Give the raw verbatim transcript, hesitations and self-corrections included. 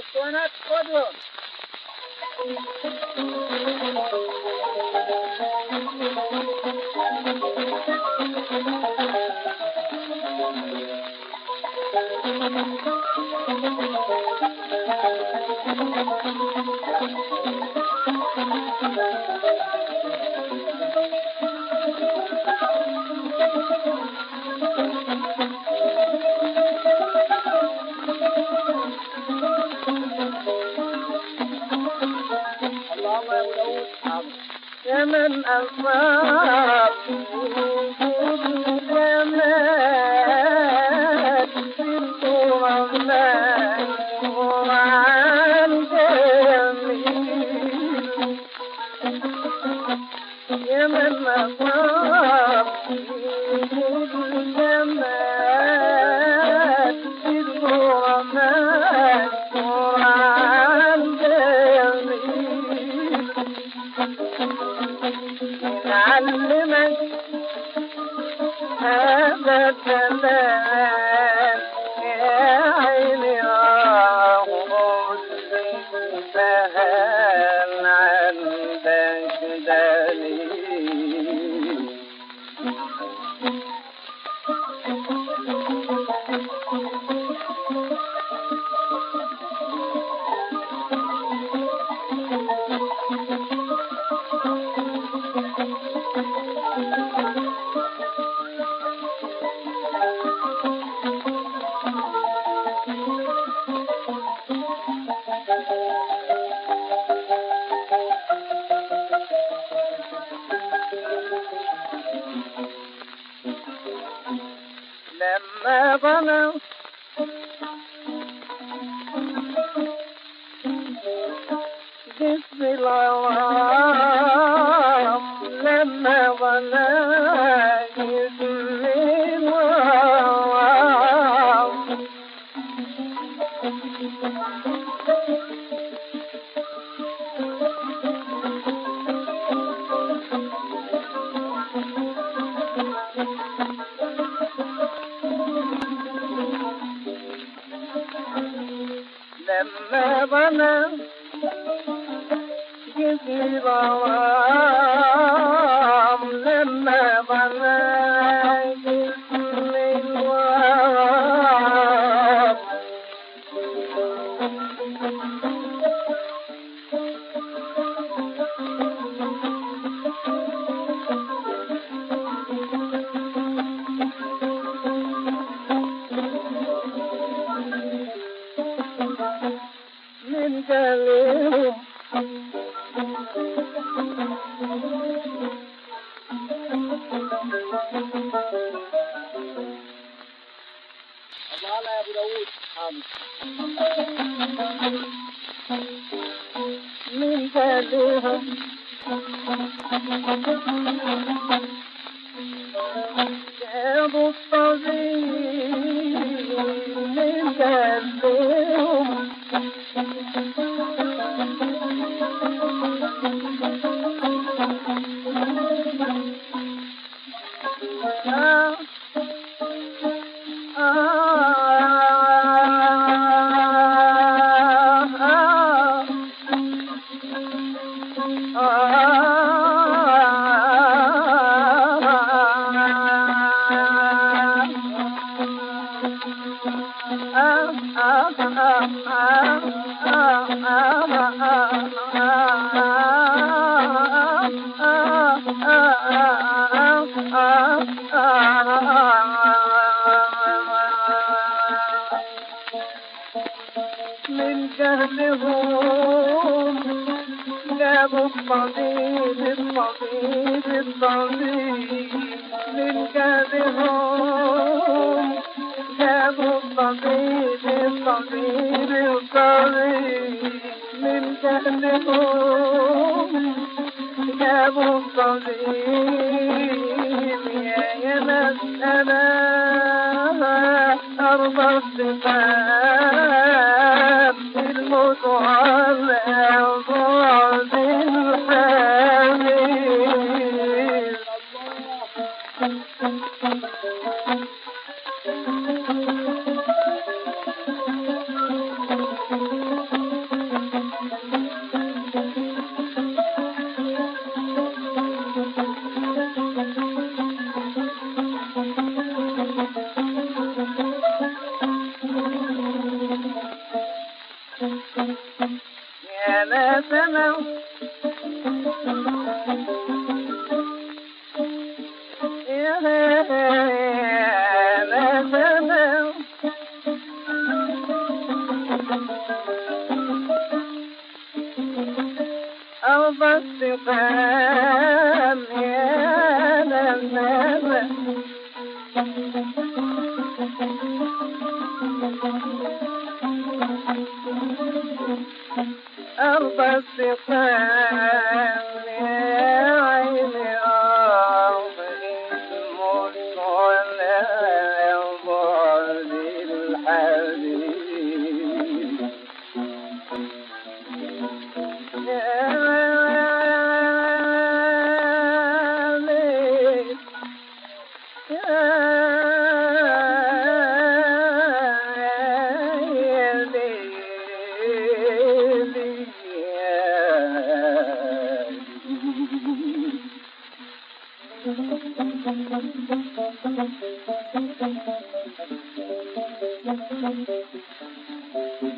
الاسطوانات خذهم. يا من أصاب الجمال بالقرآن قرآن جميل، يا من أصاب الجمال بالقرآن قرآن جميل، نعلمك هذا الكلام يا عيني راه سهل عندك دليل. لما ظلم جسم الغرام، لما ظلم جسم الغرام، لما ظلم جسم الغرام، لما ظلم جسم الغرام، من كلهم الله يا ابو داوود حاضر. من كلهم جاب الطبيب، من كلهم آه من جهلهم جابوا الطبيب الطبيب الطبيب، من جهلهم جابوا الطبيب الطبيب الطبيب، من جهلهم جابوا الطبيب. يا ناس أنا أرضى الصفات الموت على بعد الحبيب. يا ما سمع يا ما سمع أرض السقام يا لماذا أرض السقام يا عين أرض الموت ولا يرضى بالحبيب Thank you.